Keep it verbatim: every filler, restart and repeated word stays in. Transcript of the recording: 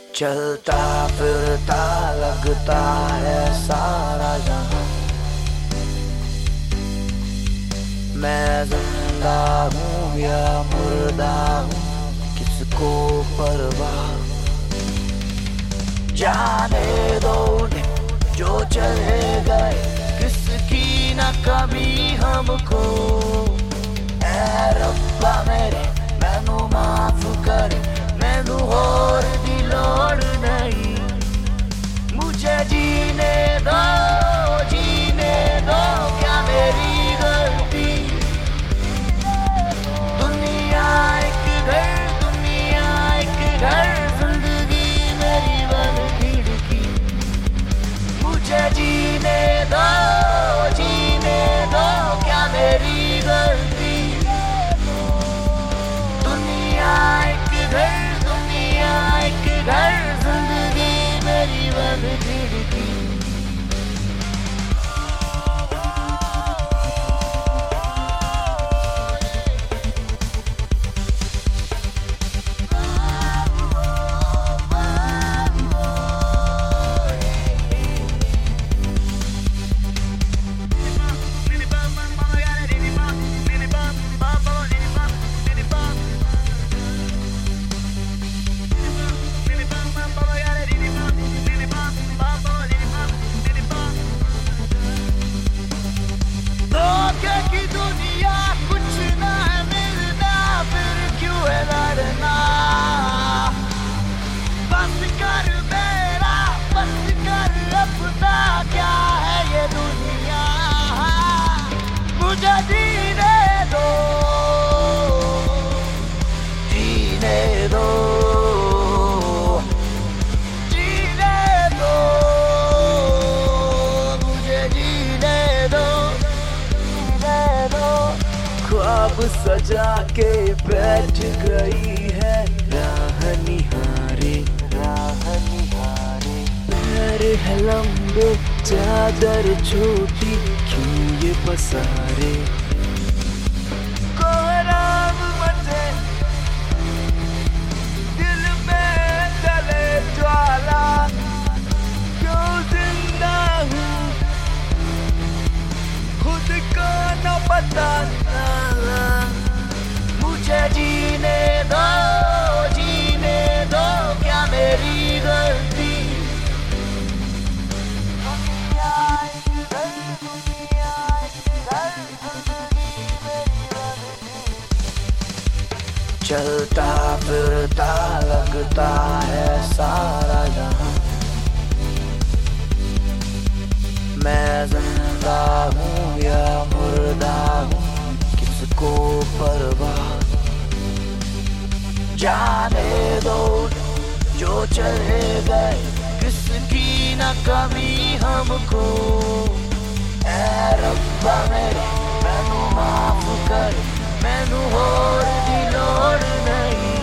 चलता फिरता लगता है सारा जहां, मैं जिंदा हूँ या मुर्दा हूँ किसको परवाह। जाने दो उन्हें जो चले गए, किसकी न कमी हमको। ऐ रब्बा मेरे मैनू माफ कर, मैनू होर दी लोड़ नहीं। मुझे जीने दो जीने दो, क्या मेरी गलती। दुनिया एक घर दुनिया एक घर, जिंदगी मेरी बन खिड़की। मुझे जीने दो जीने दो, क्या मेरी गलती। दुनिया एक घर दुनिया एक घर, जिंदगी मेरी बन खिड़की। मुझे जीने दो जीने दो जीने दो, मुझे जीने दो जीने दो। ख्वाब सजा के बैठ गई है राह निहारे राह निहारे। पैर है लंबे चादर छोटी, क्यों ये पसारे। कोहराम मचे दिल में जले ज्वाला, क्यों जिंदा हूँ खुद को न पता। मुझे जीने दो जीने दो, क्या मेरी गलती। चलता फिरता लगता है सारा जहां, मैं जिंदा हूँ या मुर्दा हूँ किसको परवाह। जाने दो जो चले गए, किसकी न कमी हमको। ऐ रब्बा मेरे मैनू माफ कर, मैनू होर दी लोड़ नहीं।